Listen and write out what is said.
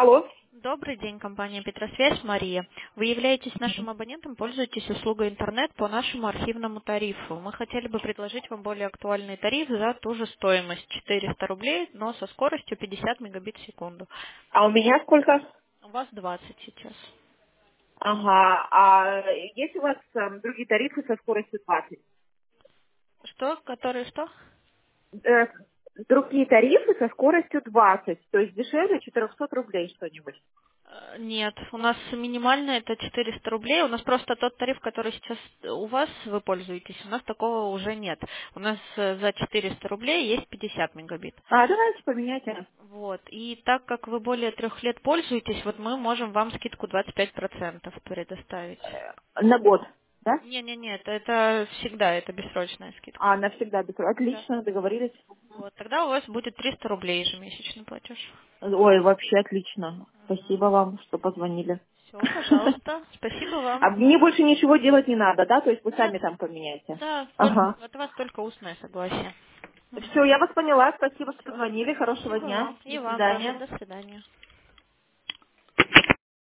Алло. Добрый день, компания «Петросвязь», Мария. Вы являетесь нашим абонентом, пользуетесь услугой интернет по нашему архивному тарифу. Мы хотели бы предложить вам более актуальный тариф за ту же стоимость, 400 рублей, но со скоростью 50 мегабит в секунду. А у меня сколько? У вас 20 сейчас. Ага. А есть у вас другие тарифы со скоростью 20? Что? Которые что? Э, Другие тарифы со скоростью 20, то есть дешевле 400 рублей что-нибудь. Нет, у нас минимальный это 400 рублей. У нас просто тот тариф, который сейчас у вас вы пользуетесь, у нас такого уже нет. У нас за 400 рублей есть 50 мегабит. А, давайте поменяйте. Вот. И так как вы более 3 лет пользуетесь, вот мы можем вам скидку 25% предоставить. На год, да? Не-не-не, это всегда, это бессрочная скидка. А, навсегда. Да. Отлично, договорились. Вот, тогда у вас будет 300 рублей ежемесячный платеж. Ой, вообще отлично. Спасибо Угу. вам, что позвонили. Все, пожалуйста. Спасибо А вам. мне больше ничего делать не надо, да? То есть вы Нет, сами там поменяете. да, Ага. от вас только устное согласие. Все, я вас поняла. Спасибо, что Все. позвонили. Хорошего Спасибо дня. вам. До И вам тоже. свидания. До свидания.